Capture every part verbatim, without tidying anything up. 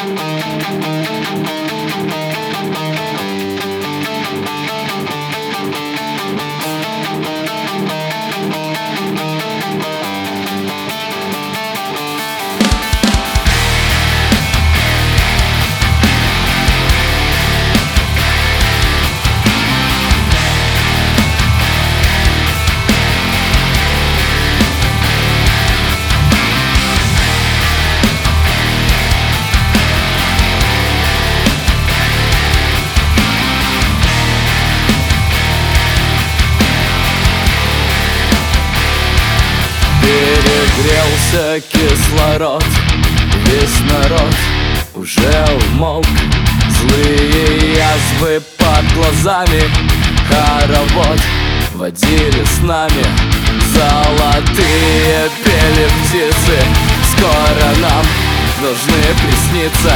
Перегрелся кислород, весь народ уже умолк. Злые язвы под глазами, хоровод водили с нами. Золотые пели птицы, скоро нам должны присниться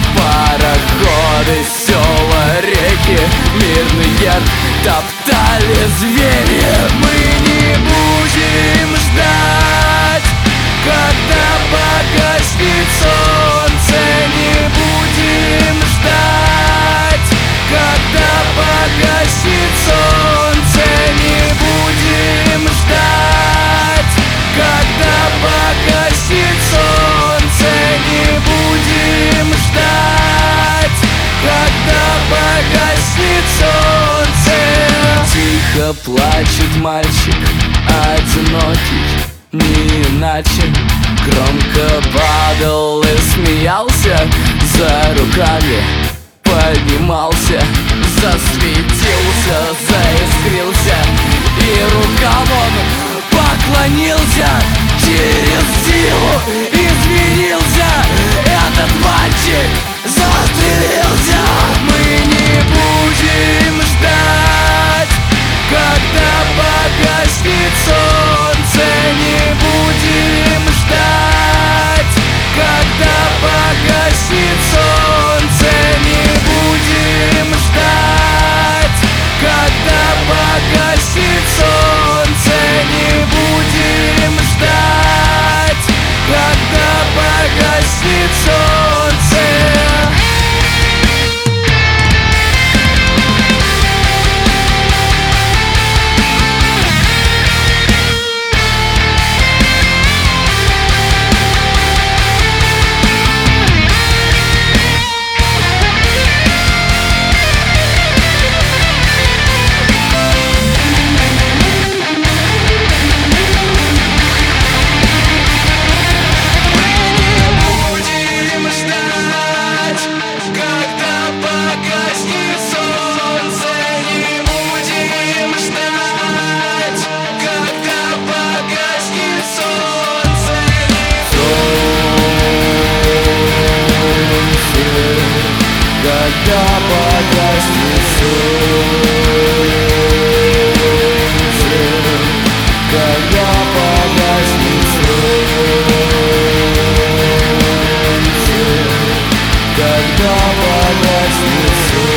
пароходы, села, реки, мирные топтали звери. Мы не будем ждать, когда погаснет солнце, не будем ждать, когда погаснет солнце, не будем ждать, когда погаснет солнце, не будем ждать, когда погаснет солнце. Тихо плачет мальчик одинокий, не иначе. Громко падал и смеялся, за руками поднимался, засветился, заискрился, и рукам он поклонился. Через силу изменился этот мальчик, застрелился. Мы не будем ждать, когда погаснет солнце, не будем ждать, когда погаснет солнце, не будем ждать, когда погаснет солнце, не будем ждать, когда погаснет солнце. Когда погаснет солнце, когда погаснет солнце, когда погаснет солнце.